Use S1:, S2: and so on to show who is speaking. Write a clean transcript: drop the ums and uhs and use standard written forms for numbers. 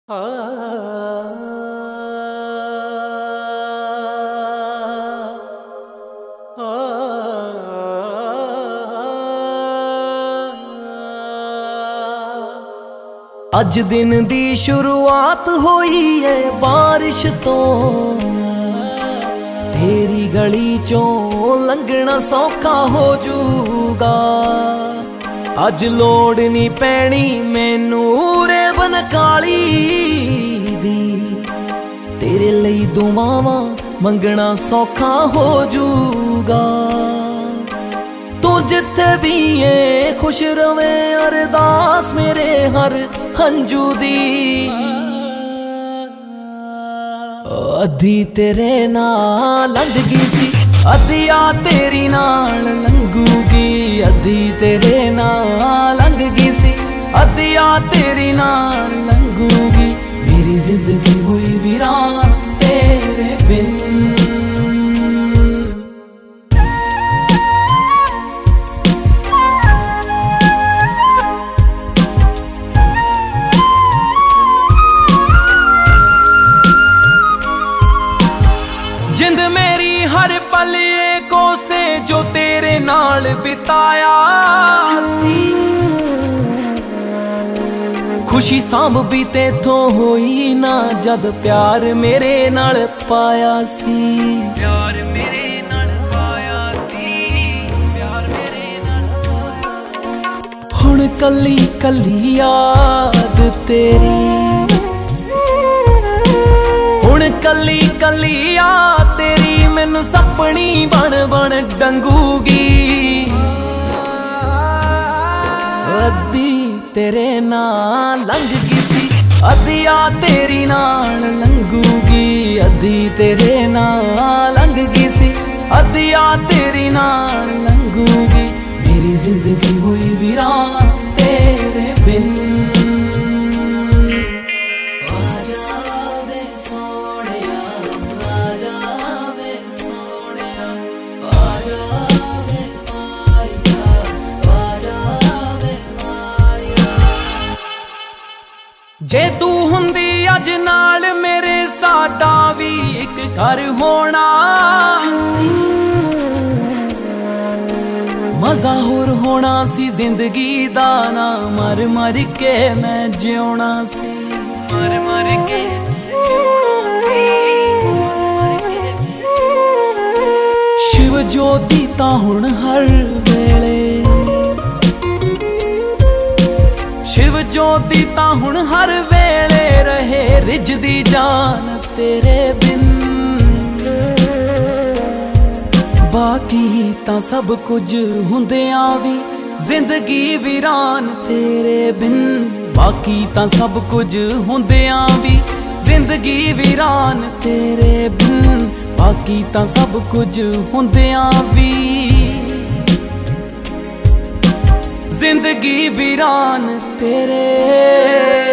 S1: अज दिन दी शुरुआत होई है बारिश तो, तेरी गली चों लंघना सौखा हो जूगा। अज लोड़ नी पैनी मैनू रे बन काली दी, तेरे लई दुआवां मंगना सौखा हो जूगा। तू जिथे भी है खुश रवे अरदास मेरे हर हंजू दी। अधी तेरे नाल लंघ गई सी, अधिया तेरी नाल लंघूगी। अधी तेरे नाल लंघ गई सी, अधिया तेरी नाल लंघूगी। मेरी जिंदगी हुई वीरान तेरे बिन। जिंद मेरी हर पल को से जो तेरे नाल बिताया सी, खुशी सांभ भी तेथों होई ना जद प्यार मेरे नाल पाया सी। प्यार मेरे नाल पाया सी, प्यार मेरे नाल पाया। हुण कली कली याद तेरी, हुण कली कली याद तेरी मैनू सपनी बन बन डंगूगी। अद्धी तेरे नाल लंघ गई सी, अधिया तेरी नाल लंघूगी। अद्धी तेरे नाल लंघ गई सी, अधिया तेरी नाल लंघूगी। मेरी जिंदगी हुई वीरान तेरे बिन। जे तू हुंदी अज नाल मेरे साडा भी एक घर होना सी। मजा होर होना सी जिंदगी दा, ना मर मर के मैं जिउना सी। मर मर के मैं जिउना सी। शिव ज्योति तां हुण हर वेले, शिव ज्योति तां हुण हर वेले रहे रिझदी जान तेरे बिन। बाकी तां सब कुछ हुंदियां भी जिंदगी वीरान तेरे बिन। बाकी तां सब कुछ हुंदियां भी जिंदगी वीरान तेरे बिन। बाकी तां सब कुछ हुंदियां भी जिंदगी वीरान तेरे